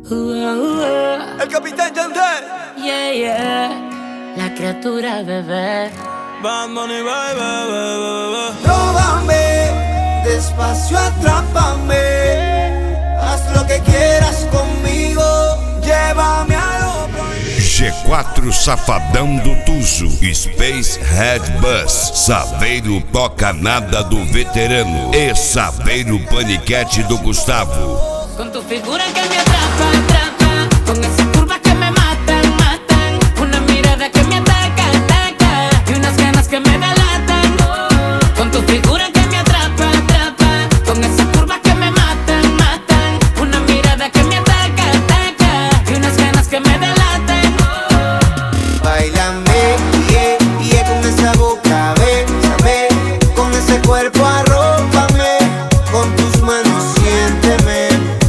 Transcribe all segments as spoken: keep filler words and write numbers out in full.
Uh, uh, uh. El capitán Yandel. Yeah, yeah. La criatura, bebé. Bad Money, baby, baby. Róbame, despacio atrápame. Haz lo que quieras conmigo. Llévame a lo prohibido. G quatro Safadão do Tuzo, Space Head Bus, Saveiro Toca Nada do Veterano e Saveiro Paniquete do Gustavo. Con tu figura que me atrapa, atrapa. Con esas curvas que me matan, matan. Una mirada que me ataca, ataca. Y unas ganas que me delatan. Con tu figura que me atrapa, atrapa. Con esas curvas que me matan, matan. Una mirada que me ataca, ataca. Y unas ganas que me delatan. Báilame, yeah, yeah, con esa boca, bésame. Con ese cuerpo arrópame. Con tus manos siénteme.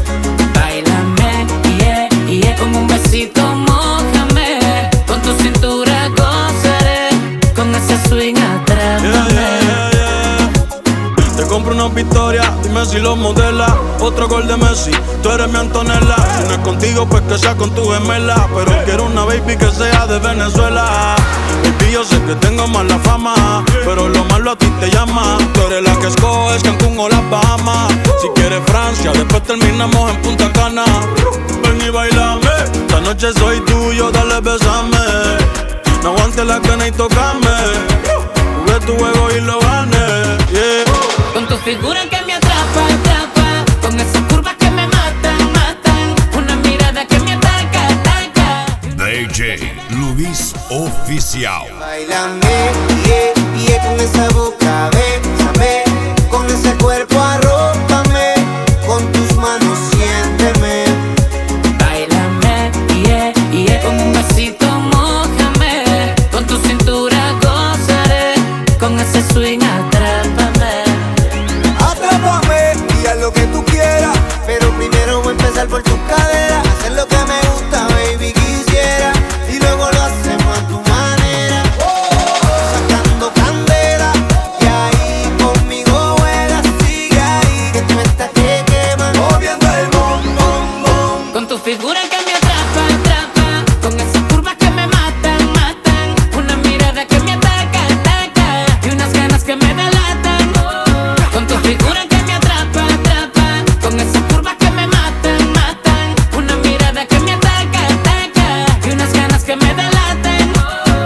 Báilame, yeah, yeah, con un besito mójame. Con tu cintura gozaré. Con ese swing atrápame. Yeah, yeah, yeah, yeah. Te compro una victoria, dime si lo modela. Otro gol de Messi, tú eres mi Antonella. Si no es contigo, pues que sea con tu gemela. Pero quiero una baby que sea de Venezuela. Baby, yo sé que tengo mala fama, pero lo malo a ti te llama. Tú eres la que escoges Cancún o las Bahamas. Si quieres Francia, después terminamos en Punta Cana. Ven y bailame, esta noche soy tuyo, dale besame. No aguantes la cana y tocame. Jugué tu juego y lo gané, yeah. Con tu figura que me atrapa, atrapa. Con esas curvas que me matan, matan. Una mirada que me ataca, ataca. D J Luiz Oficial. Báilame, yeah, yeah, con esa boca, bésame. Con ese cuerpo arrópame. Con tus manos siénteme. Báilame, yeah, yeah. Con un besito mójame. Con tu cintura gozaré. Con ese swing atrápame. Atrápame y haz lo que tú quieras. Pero primero voy a empezar por tus caderas. Hacer lo que me gusta, baby, quisiera. Y luego lo hacemos a tu manera. Sacando candela. Y ahí conmigo juegas. Sigue ahí, que tú estás que quemas. Moviendo el bom, bom, bom. Con tu figura que me atrapa, atrapa. Con esas curvas que me matan, matan. Una mirada que me ataca, ataca. Y unas ganas que me delatan. Con tu figura que me atrapa, atrapa. Con esas curvas que me matan, matan. Una mirada que me ataca, ataca. Y unas ganas que me delatan.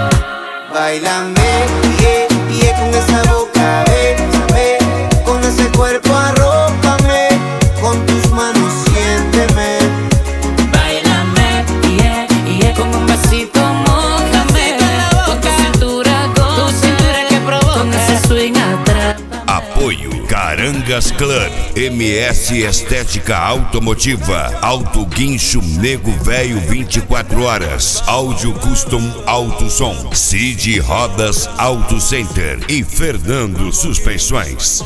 Báilame, yeah, yeah, con esa boca, bésame. Con ese cuerpo arrópame. Con tus manos siénteme. Báilame, yeah, yeah. Con un besito mójame. Con tu cintura gozaré. Con ese swing atrápame. Apoio Carangas Club, M S Estética Automotiva, Auto Guincho Nego Velho vinte e quatro horas, Áudio Custom Auto Som, Cid Rodas Auto Center e Fernando Suspensões.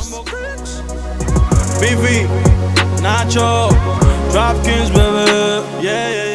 Vivi, Nacho, Dropkins, baby, yeah, yeah, yeah.